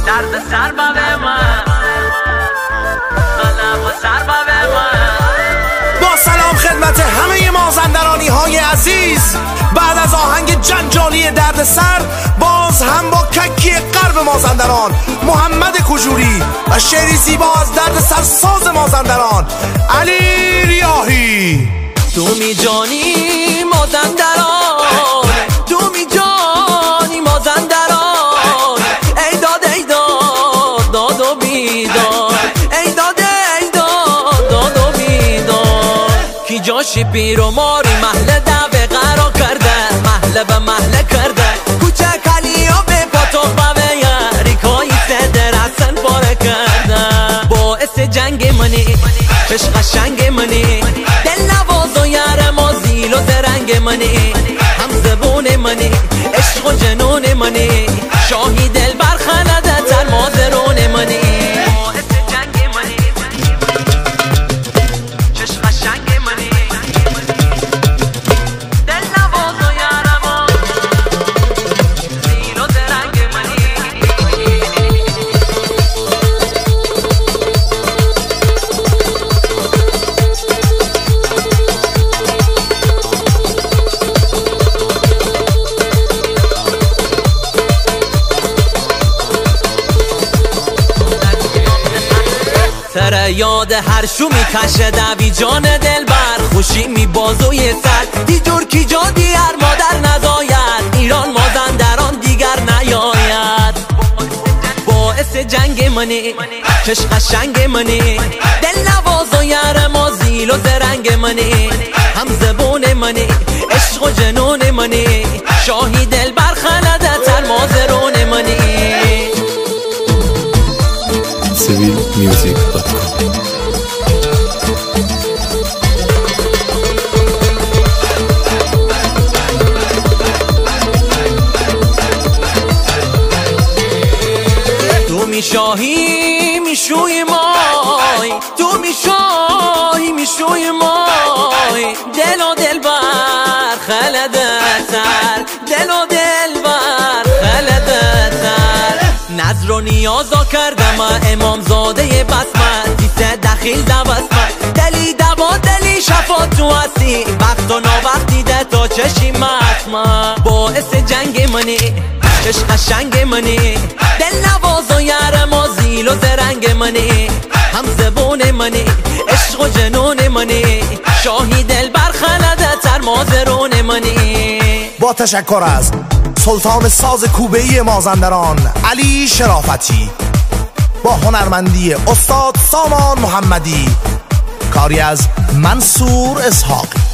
درد سر با من قلب و سر با من. با سلام خدمت همه مازندرانی های عزیز، بعد از آهنگ جنجالی درد سر باز هم با ککی غرب مازندران محمد کجوری و شعری زیبا از درد سر ساز مازندران علی ریاحی. تو می جانی مازندران، تو می جانی مازندران، ای داد ای داد داد و بیداد، ای داد ای داد داد و بیداد. کی جاشی پیر و ماری محله دعوه قرار کرده، محله به محله کرده، کوچک علی و به پاتوق به یاری کایی صدر حسن پاره کرده. باعث جنگ منی چش قشنگ منی، دل نواز و یار مازیل و زرنگ منی، هم زبون منی عشق و جنون منی، شاهی دل برخنده تر مازرون منی. باعث جنگ منی چش قشنگ منی، دل نواز و یار مازیل و زرنگ منی. سر یاد هر شو میکشه دوی جان دل بر، خوشی می بازوی سر دی جور کی جا دیگر مادر نزاید، ایران مازندران دیگر نیاید. باعث جنگ منی چش قشنگ منی، دل نواز و یار مازیل و زرنگ منی، هم زبون منی عشق و جنون منی، شاهی دل برخنده تر مازرون منی. civilmusic.com. تو میشاهی میشوی مای، تو میشاهی میشوی مای، دل و دل بر خلده تر، دل و دل بر خلده تر. نظر و نیازا کردم امام زاده بسمت، دیسه دخیل دوسمت، دلی دوا دلی شفا تو هستی، وقت و ناوقت دیده تا چشی مطمع. باعث جنگ منی چش قشنگ منی، دل نواز و یار مازیل و زرنگ منی، هم زبون منی عشق و جنون منی، شاهی دل برخنده تر مازرون منی. با تشکر از سلطان ساز کوبه‌ای مازندران علی شرافتی، با هنرمندی استاد سامان محمدی، کاری از منصور اسحاقی.